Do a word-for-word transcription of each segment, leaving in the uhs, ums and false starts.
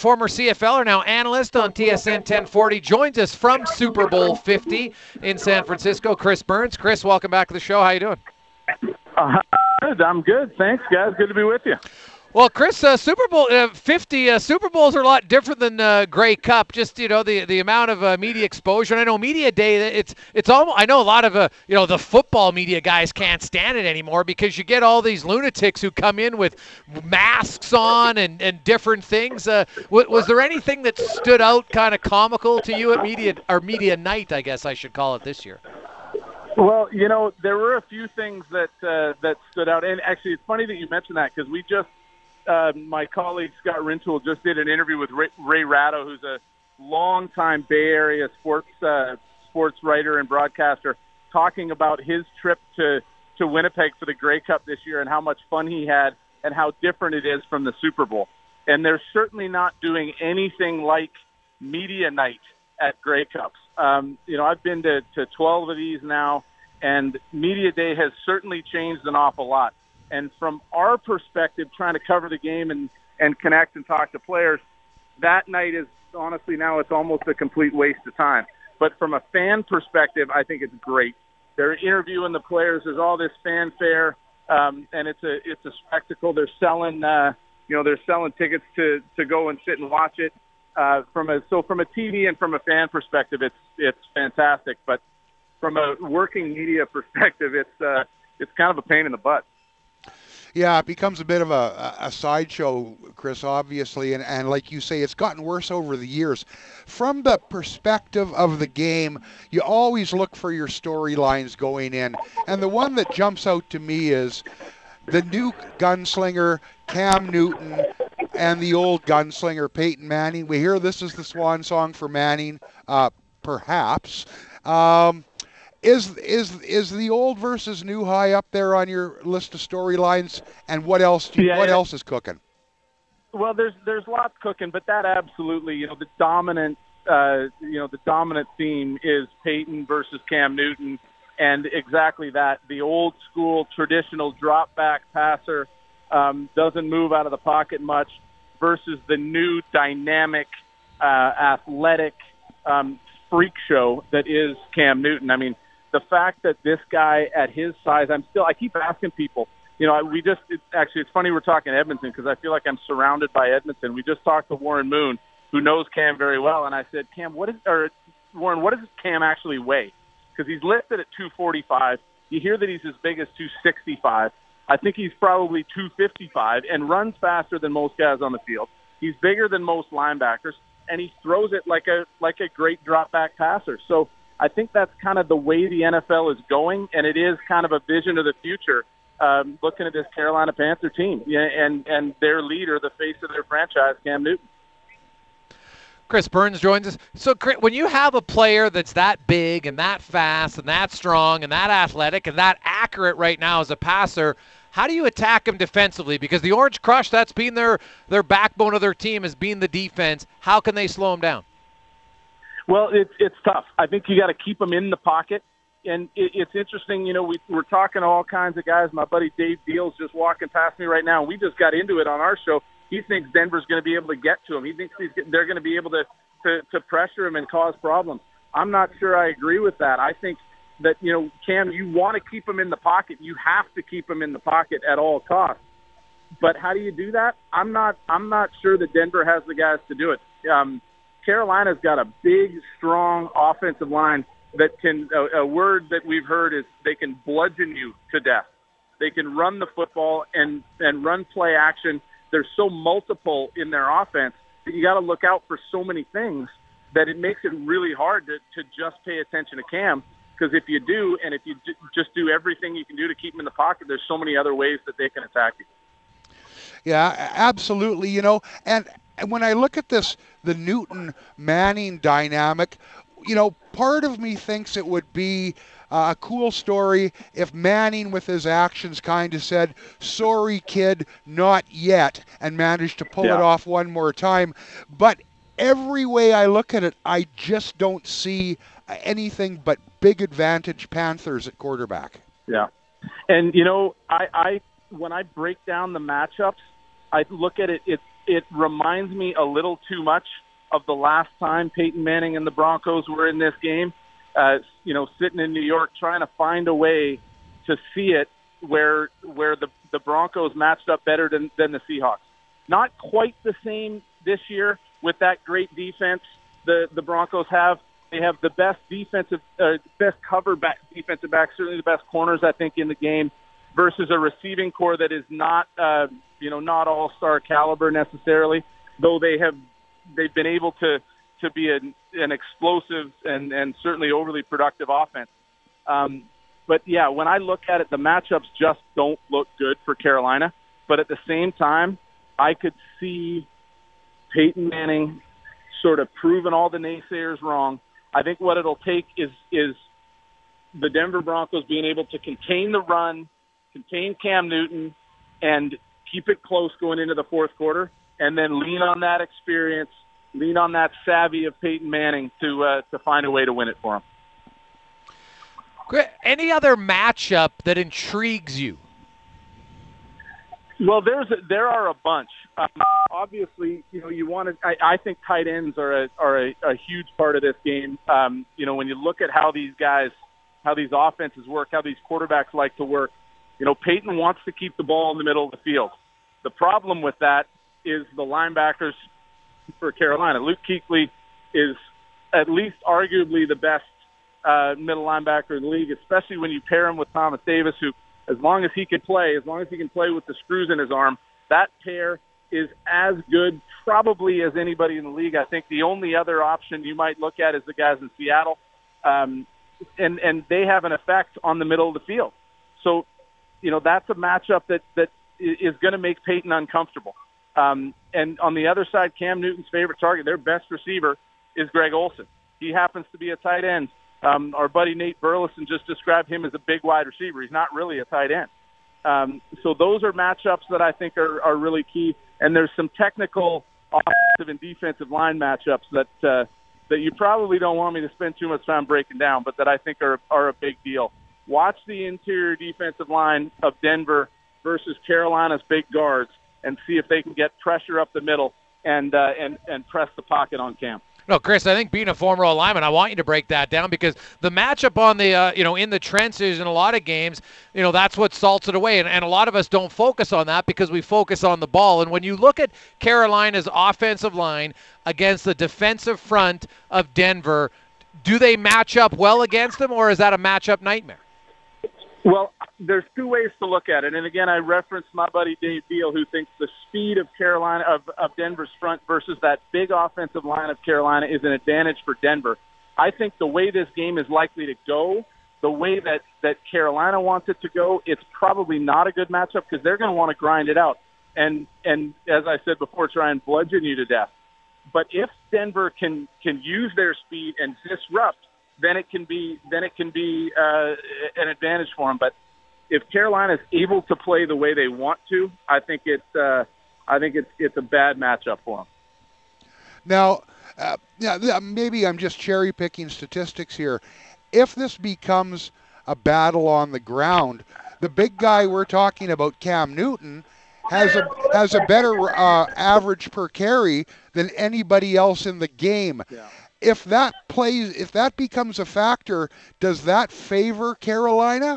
former CFLer, now analyst on T S N ten forty, joins us from Super Bowl fifty in San Francisco. Chris Burns. Chris, welcome back to the show. How you doing? Uh, good. I'm good. Thanks, guys. Good to be with you. Well, Chris, uh, Super Bowl uh, fifty, uh, Super Bowls are a lot different than uh, Grey Cup. Just, you know, the the amount of uh, media exposure. And I know media day, it's it's almost. I know a lot of uh, you know the football media guys can't stand it anymore because you get all these lunatics who come in with masks on and, and different things. Uh, w- was there anything that stood out, kind of comical to you at media or media night? I guess I should call it this year. Well, you know, there were a few things that uh, that stood out, and actually, it's funny that you mentioned that because we just. Uh, my colleague Scott Rintoul just did an interview with Ray, Ray Ratto, who's a longtime Bay Area sports uh, sports writer and broadcaster, talking about his trip to, to Winnipeg for the Grey Cup this year and how much fun he had and how different it is from the Super Bowl. And they're certainly not doing anything like media night at Grey Cups. Um, you know, I've been to, to twelve of these now, and media day has certainly changed an awful lot. And from our perspective, trying to cover the game and, and connect and talk to players, that night is honestly now it's almost a complete waste of time. But from a fan perspective, I think it's great. They're interviewing the players. There's all this fanfare, um, and it's a it's a spectacle. They're selling, uh, you know, they're selling tickets to, to go and sit and watch it. Uh, from a so from a T V and from a fan perspective, it's it's fantastic. But from a working media perspective, it's uh, it's kind of a pain in the butt. Yeah, it becomes a bit of a, a sideshow, Chris, obviously, and, and like you say, it's gotten worse over the years. From the perspective of the game, you always look for your storylines going in, and the one that jumps out to me is the new gunslinger, Cam Newton, and the old gunslinger, Peyton Manning. We hear this is the swan song for Manning, uh, perhaps. Um, Is is is the old versus new high up there on your list of storylines? And what else? Do you, yeah, what yeah. else is cooking? Well, there's there's lots cooking, but that absolutely, you know, the dominant, uh, you know, the dominant theme is Peyton versus Cam Newton, and exactly that. The old school traditional drop back passer um, doesn't move out of the pocket much, versus the new dynamic, uh, athletic um, freak show that is Cam Newton. I mean. The fact that this guy at his size, I'm still, I keep asking people, you know, we just, it, actually, it's funny we're talking Edmonton because I feel like I'm surrounded by Edmonton. We just talked to Warren Moon, who knows Cam very well, and I said, Cam, what is, or Warren, what does Cam actually weigh? Because he's listed at two forty-five. You hear that he's as big as two sixty-five. I think he's probably two fifty-five and runs faster than most guys on the field. He's bigger than most linebackers, and he throws it like a like a great drop back passer. So I think that's kind of the way the N F L is going, and it is kind of a vision of the future, um, looking at this Carolina Panther team yeah, and, and their leader, the face of their franchise, Cam Newton. Chris Burns joins us. So, Chris, when you have a player that's that big and that fast and that strong and that athletic and that accurate right now as a passer, how do you attack him defensively? Because the Orange Crush, that's been their, their backbone of their team, has been the defense. How can they slow him down? Well, it's it's tough. I think you got to keep them in the pocket, and it, it's interesting. You know, we, we're talking to all kinds of guys. My buddy Dave Deal's just walking past me right now, and we just got into it on our show. He thinks Denver's going to be able to get to him. He thinks he's, they're going to be able to, to to pressure him and cause problems. I'm not sure I agree with that. I think that, you know, Cam, you want to keep him in the pocket. You have to keep him in the pocket at all costs. But how do you do that? I'm not. I'm not sure that Denver has the guys to do it. Um, Carolina's got a big, strong offensive line that can, a, a word that we've heard is they can bludgeon you to death. They can run the football and, and run play action. They're so multiple in their offense that you got to look out for so many things that it makes it really hard to, to just pay attention to Cam. Because if you do, and if you d- just do everything you can do to keep him in the pocket, there's so many other ways that they can attack you. Yeah, absolutely. You know, and, and when I look at this, the Newton-Manning dynamic, you know, part of me thinks it would be uh, a cool story if Manning, with his actions, kind of said, sorry, kid, not yet, and managed to pull yeah. it off one more time. But every way I look at it, I just don't see anything but big advantage Panthers at quarterback. Yeah. And, you know, I, I when I break down the matchups, I look at it, it's it reminds me a little too much of the last time Peyton Manning and the Broncos were in this game. Uh, you know, sitting in New York trying to find a way to see it where where the, the Broncos matched up better than, than the Seahawks. Not quite the same this year with that great defense the, the Broncos have. They have the best defensive, uh, best cover back, defensive back, certainly the best corners, I think, in the game, versus a receiving core that is not, uh, you know, not all-star caliber necessarily, though they have they've been able to to be an, an explosive and, and certainly overly productive offense. Um, but, yeah, when I look at it, the matchups just don't look good for Carolina. But at the same time, I could see Peyton Manning sort of proving all the naysayers wrong. I think what it'll take is is the Denver Broncos being able to contain the run, contain Cam Newton, and keep it close going into the fourth quarter, and then lean on that experience, lean on that savvy of Peyton Manning to uh, to find a way to win it for him. Any other matchup that intrigues you? Well, there's a, there are a bunch. Um, obviously, you know, you want to. I, I think tight ends are a are a, a huge part of this game. Um, you know, when you look at how these guys, how these offenses work, how these quarterbacks like to work. You know, Peyton wants to keep the ball in the middle of the field. The problem with that is the linebackers for Carolina. Luke Kuechly is at least arguably the best uh, middle linebacker in the league, especially when you pair him with Thomas Davis, who, as long as he can play, as long as he can play with the screws in his arm, that pair is as good probably as anybody in the league. I think the only other option you might look at is the guys in Seattle, um, and, and they have an effect on the middle of the field. So, you know, that's a matchup that, that is going to make Peyton uncomfortable. Um, and on the other side, Cam Newton's favorite target, their best receiver, is Greg Olsen. He happens to be a tight end. Um, our buddy Nate Burleson just described him as a big wide receiver. He's not really a tight end. Um, so those are matchups that I think are, are really key. And there's some technical offensive and defensive line matchups that uh, that you probably don't want me to spend too much time breaking down, but that I think are are a big deal. Watch the interior defensive line of Denver versus Carolina's big guards and see if they can get pressure up the middle and uh, and and press the pocket on Cam. No, Chris, I think being a former lineman, I want you to break that down because the matchup on the, uh, you know, in the trenches in a lot of games, you know, that's what salts it away. And, and a lot of us don't focus on that because we focus on the ball. And when you look at Carolina's offensive line against the defensive front of Denver, do they match up well against them, or is that a matchup nightmare? Well, there's two ways to look at it. And again, I referenced my buddy Dave Deal, who thinks the speed of Carolina, of, of Denver's front versus that big offensive line of Carolina is an advantage for Denver. I think the way this game is likely to go, the way that, that Carolina wants it to go, it's probably not a good matchup because they're going to want to grind it out. And, and as I said before, try and bludgeon you to death. But if Denver can, can use their speed and disrupt, then it can be then it can be uh, an advantage for them. But if Carolina is able to play the way they want to, I think it's uh, I think it's it's a bad matchup for them. Now, uh, yeah, maybe I'm just cherry picking statistics here. If this becomes a battle on the ground, the big guy we're talking about, Cam Newton, has a has a better uh, average per carry than anybody else in the game. Yeah. If that plays, if that becomes a factor, does that favor Carolina?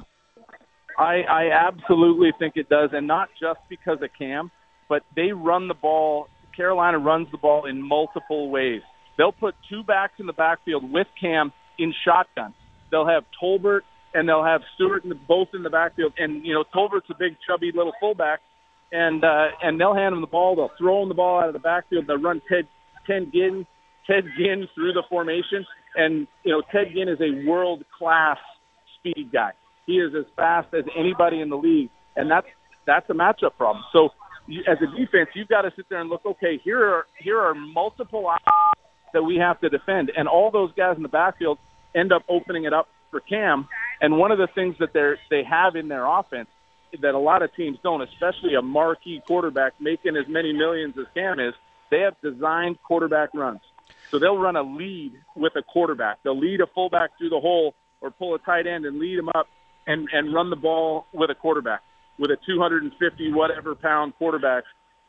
I, I absolutely think it does, and not just because of Cam, but they run the ball. Carolina runs the ball in multiple ways. They'll put two backs in the backfield with Cam in shotgun. They'll have Tolbert and they'll have Stewart in the, both in the backfield. And, you know, Tolbert's a big, chubby little fullback, and uh, and they'll hand him the ball. They'll throw him the ball out of the backfield. They'll run Ted, Ted Ginn. Ted Ginn through the formation, and you know Ted Ginn is a world-class speed guy. He is as fast as anybody in the league, and that's that's a matchup problem. So, you, as a defense, you've got to sit there and look. Okay, here are here are multiple options that we have to defend, and all those guys in the backfield end up opening it up for Cam. And one of the things that they they have in their offense that a lot of teams don't, especially a marquee quarterback making as many millions as Cam is, they have designed quarterback runs. So they'll run a lead with a quarterback. They'll lead a fullback through the hole or pull a tight end and lead him up and, and run the ball with a quarterback, with a two hundred fifty whatever pound quarterback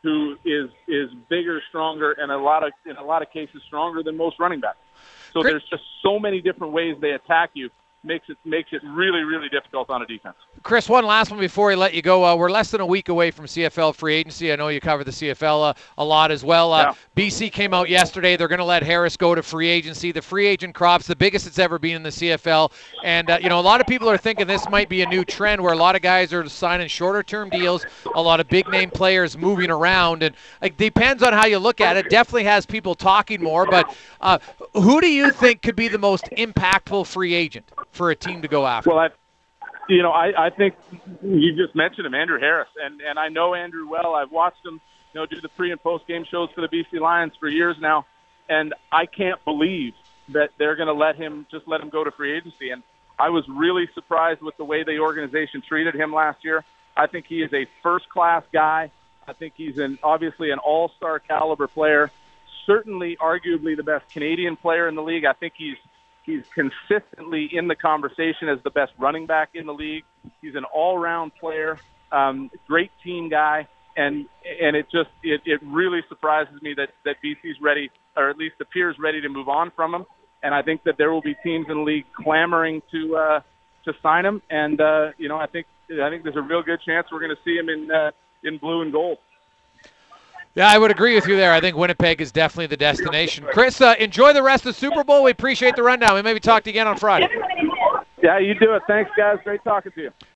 who is is bigger, stronger, and a lot of in a lot of cases stronger than most running backs. So Great. there's just so many different ways they attack you. Makes it makes it really, really difficult on a defense. Chris, one last one before we let you go. Uh, we're less than a week away from C F L free agency. I know you cover the C F L uh, a lot as well. Uh, Yeah. B C came out yesterday. They're going to let Harris go to free agency. The free agent crop's the biggest it's ever been in the C F L. And, uh, you know, a lot of people are thinking this might be a new trend where a lot of guys are signing shorter-term deals, a lot of big-name players moving around. And it depends on how you look at it. Definitely has people talking more. But uh, who do you think could be the most impactful free agent for a team to go after? Well, I, you know, I, I think you just mentioned him, Andrew Harris, and and I know Andrew well. I've watched him, you know, do the pre and post game shows for the B C Lions for years now, and I can't believe that they're going to let him just let him go to free agency. And I was really surprised with the way the organization treated him last year. I think he is a first class guy. I think he's an obviously an all star caliber player. Certainly, arguably the best Canadian player in the league. I think he's He's consistently in the conversation as the best running back in the league. He's an all-round player, um, great team guy, and and it just it, it really surprises me that that B C's ready, or at least appears ready to move on from him. And I think that there will be teams in the league clamoring to uh, to sign him. And uh, you know, I think I think there's a real good chance we're going to see him in uh, in blue and gold. Yeah, I would agree with you there. I think Winnipeg is definitely the destination. Chris, uh, enjoy the rest of the Super Bowl. We appreciate the rundown. We maybe talk to you again on Friday. Yeah, you do it. Thanks, guys. Great talking to you.